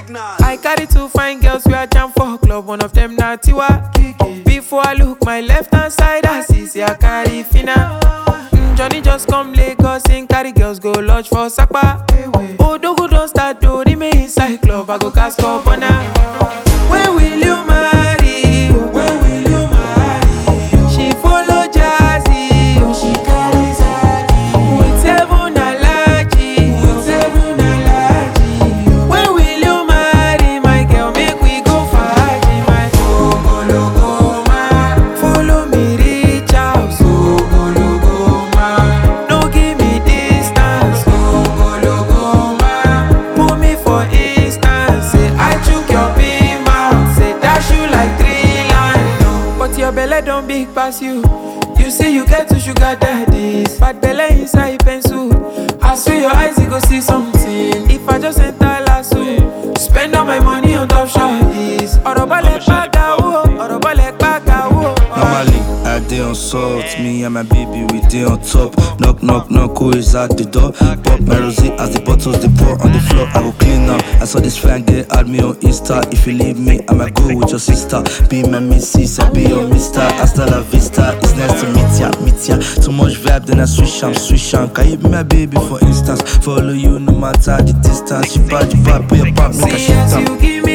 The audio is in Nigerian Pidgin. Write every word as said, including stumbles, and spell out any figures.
I carry two fine girls we are jam for club. One of them na Tiwa. Before I look my left hand side, I see say I carry Fina. Mm, Johnny just come Lagos and carry girls go lodge for Sakpa. Odogu don't start to the main inside club. I go cast up on her. When will you marry? When will you marry? She follow Jazzy, oh she carry Zaki. With seven allergy, with seven allergy. When will you marry, my girl? Make we go party, my Ogologoma. Follow me reach out, Ogologoma. No give me distance, Ogologoma. Put me for instance, say I chook your pin mouth, say dash you like three lines. But your belly don't big pass you. You say you get to sugar daddies, bad belly inside pencil. I swear your eyes you go see something. If I just enter lasso, spend all my money on top shawties. Orobale paga wo, orobale paga wo. Normally, I dey on salt, me and my baby we dey on top. Knock, knock, knock, who is at the door? Pop my rosé as the bottles they pour on the floor. I go clean up. I saw this fine girl add me on Insta. If you leave me, I might go with your sister. Be my missus, I be your mister. Hasta la vista, it's nice to meet ya, meet ya. Too much vibe, then I switch am, switch am. Can you be my baby for instance? Follow you no matter the distance. You bad, you bad, put your pop, make a See shit as am. you give me